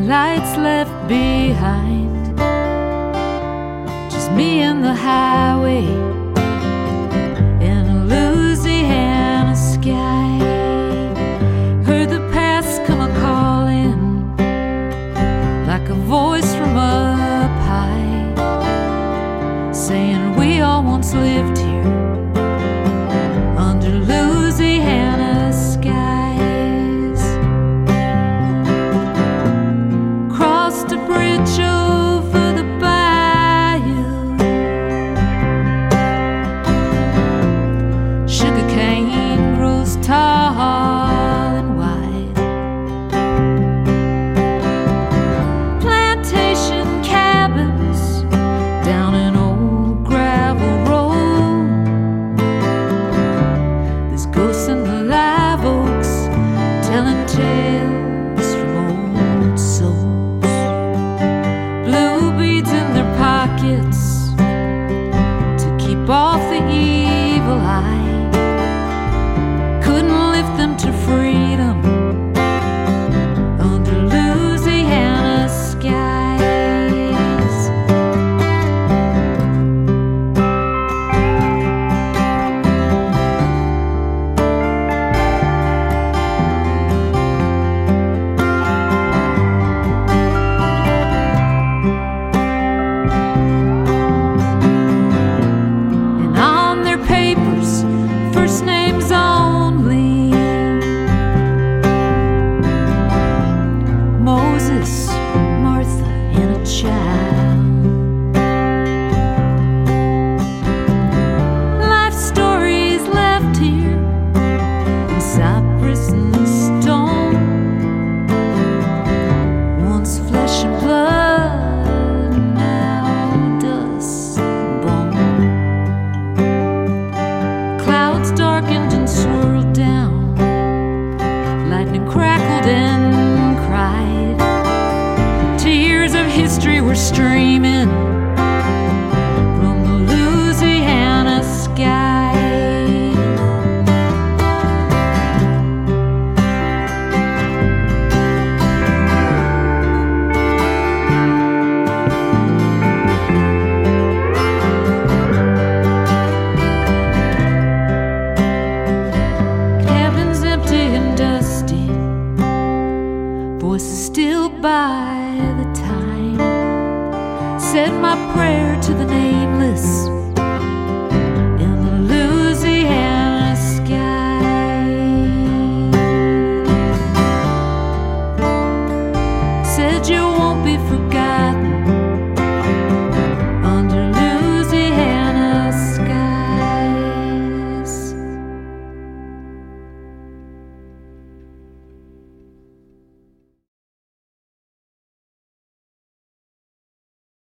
lights left behind, just me and the highway in a Louisiana sky. Heard the past come a-calling like a voice from up high, saying we all once lived here under Louisiana skies. Crossed a bridge over the bayou, sugarcane grows tall and wide, plantation cabins down an old gravel road. There's ghosts in the live oaks telling tales from old souls. Blue beads in their pockets to keep off the evil eye. Couldn't lift them to freedom under Louisiana skies. And on their papers, first names only: Moses, Martha, and a child. Life stories left here in cypress and stone, once flesh and blood, now dust and bone. Clouds darkened and swirled down, lightning crackled and cried. Tears of history were streaming from the Louisiana sky. Cabins empty and dusty, voices still by the time. Said my prayer to the nameless in the Louisiana sky. Said you won't be forgotten